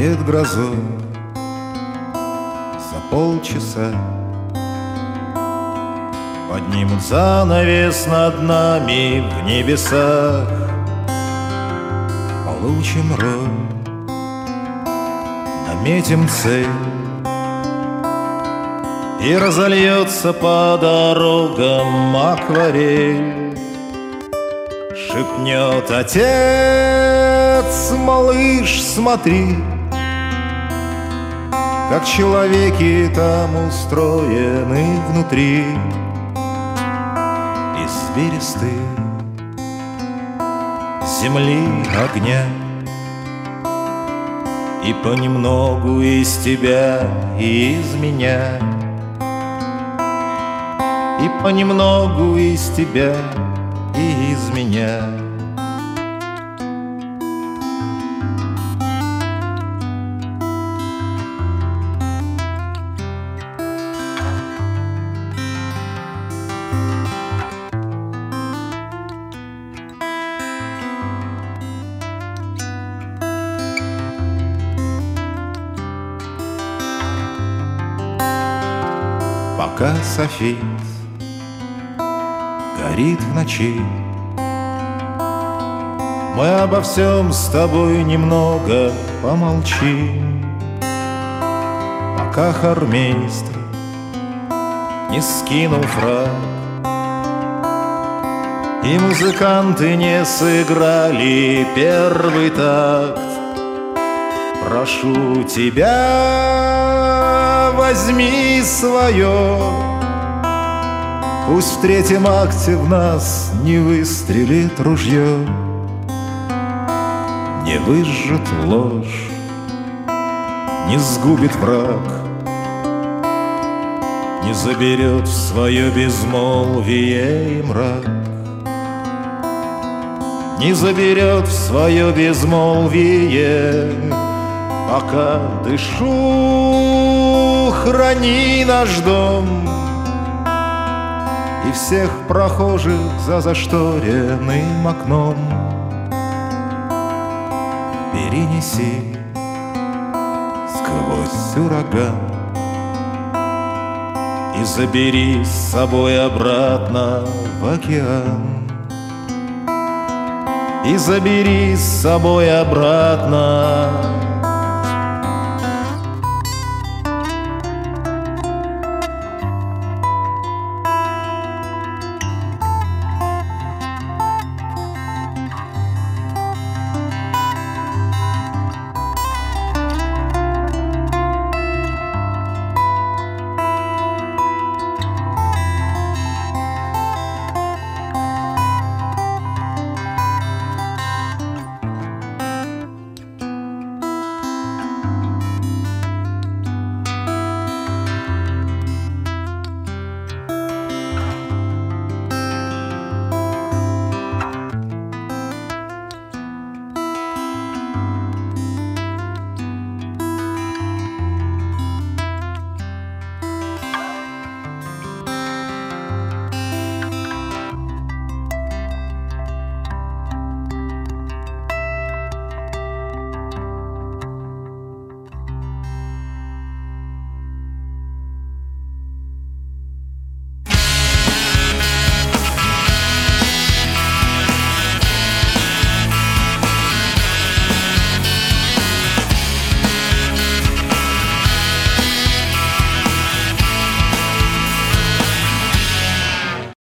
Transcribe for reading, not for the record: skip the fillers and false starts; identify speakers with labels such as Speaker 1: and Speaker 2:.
Speaker 1: перед грозой за полчаса поднимут занавес над нами в небесах. Получим роль, наметим цель, и разольется по дорогам акварель. Шепнет отец: малыш, смотри, как человеки там устроены внутри. Извилисты земли огня, и понемногу из тебя и из меня, и понемногу из тебя и из меня. Пока софит горит в ночи, мы обо всем с тобой немного помолчим. Пока хормейстер не скинул фрак, и музыканты не сыграли первый такт, прошу тебя, возьми свое. Пусть в третьем акте в нас не выстрелит ружье, не выжжет ложь, не сгубит враг, не заберет в свое безмолвие и мрак, не заберет в свое безмолвие. Пока дышу, храни наш дом и всех прохожих за зашторенным окном. Перенеси сквозь ураган и забери с собой обратно в океан, и забери с собой обратно